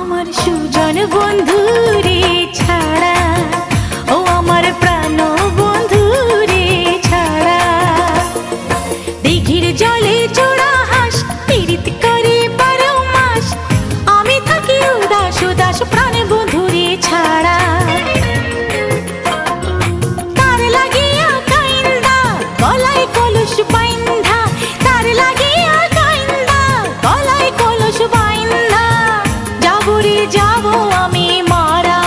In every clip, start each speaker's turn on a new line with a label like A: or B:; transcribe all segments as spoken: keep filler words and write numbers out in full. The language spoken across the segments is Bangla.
A: আমার সুজন বন্ধু রে ছাড়া, ও আমার প্রাণ বন্ধু রে ছাড়া, দিঘির জলে জোড়া হাঁস পীড়িত করে বারো মাস, আমি থাকি উদাস উদাস প্রাণ বন্ধু রে ছাড়া। তার লাগিয়া কাইন্দা গলায় কলস বাইন্ধা, তার লাগিয়া কাইন্দা গলায় কলস বাইন্ধা, যাবো রে যাবো আমি মারা,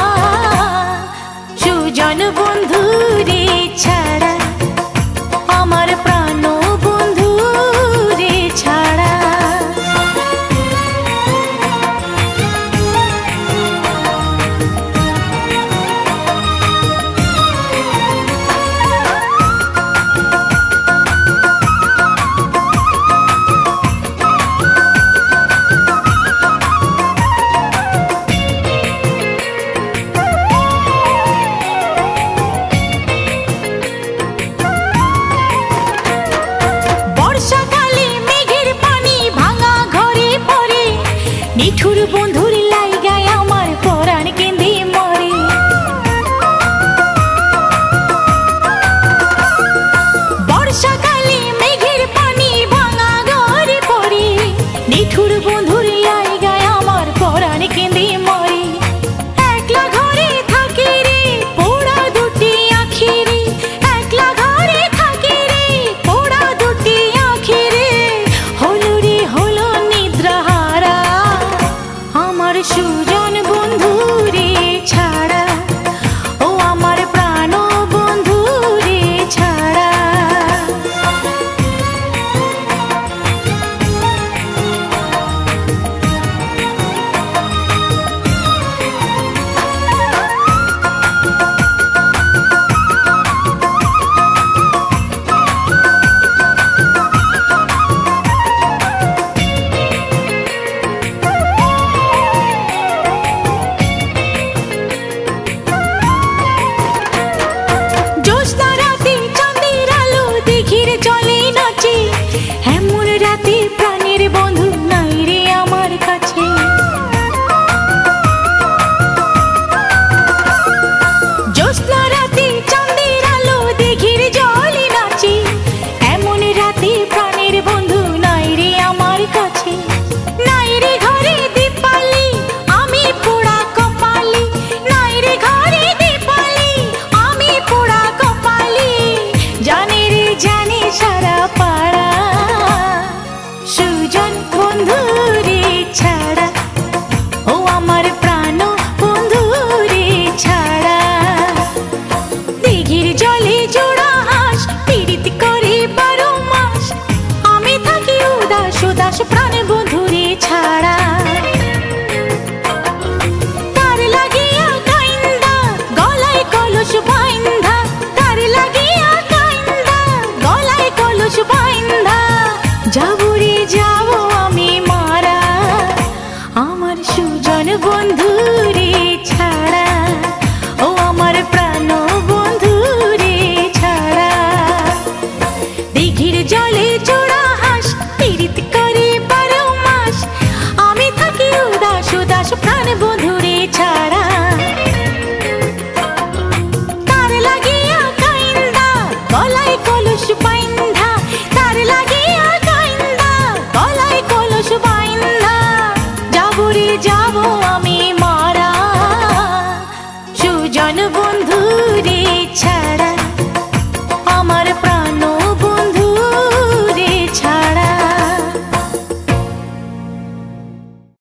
A: সুজন বন্ধু রে ছাড়া, আমার প্রাণ বন্ধু রে ছাড়া। বর্ষাকালে মেঘের পানি ভাঙা ঘরে পড়ে, নিঠুর বন্ধুর লাইগায় আমার পরাণ কেঁদে মরে। বর্ষাকালে মেঘের পানি ভাঙা ঘরে পড়ে, নিঠুর বন্ধুর লাইগায় আমার পরাণ কেঁদে মরে। একলা ঘরে থাকি রে পোড়া দুটি আঁখি রে, একলা ঘরে থাকি রে পোড়া দুটি আঁখি রে, হলো রে হলো নিদ্রাহারা, আমার সুজন বন্ধু রে ছাড়া, ও আমার প্রাণ বন্ধু রে ছাড়া। জ্যোৎস্না রাতে চাঁদের আলো দিঘির জলে নাচে, এমন রাতে প্রাণের বন্ধু নাই রে আমার কাছে। জ্যোৎস্না রাতে চাঁদের আলো দিঘির জলে নাচে, এমন রাতে প্রাণের বন্ধু নাই রে আমার কাছে। নাই রে ঘরে দীপালি আমি পোড়া কপালি, নাই রে ঘরে দীপালি আমি পোড়া কপালি, জানে রে জানে সারা পাড়া, সুজন বন্ধু রে ছাড়া, ও আমার প্রাণ বন্ধু রে ছাড়া। দিঘির জলে জোড়া হাঁস পীড়িত করে বারো মাস, আমি থাকি উদাস উদাস প্রাণ বন্ধু রে ছাড়া। তার লাগিয়া কাইন্দা গলায় কলস বাইন্ধা, তার লাগিয়া কাইন্দা গলায় কলস বাইন্ধা, যাবো রে যাবো আমি মারা, আমার সুজন বন্ধু রে ছাড়া, ও আমার প্রাণ বন্ধু রে ছাড়া। দিঘির জলে জোড়া হাঁস পীড়িত করে বারো মাস, আমি থাকি উদাস উদাস প্রাণ বন্ধু রে ছাড়া। তার লাগিয়া কাইন্দা গলায় কলস বাইন্ধা, তার লাগিয়া কাইন্দা গলায় কলস বাইন্ধা, যাবো রে যাবো আমি মারা, সুজন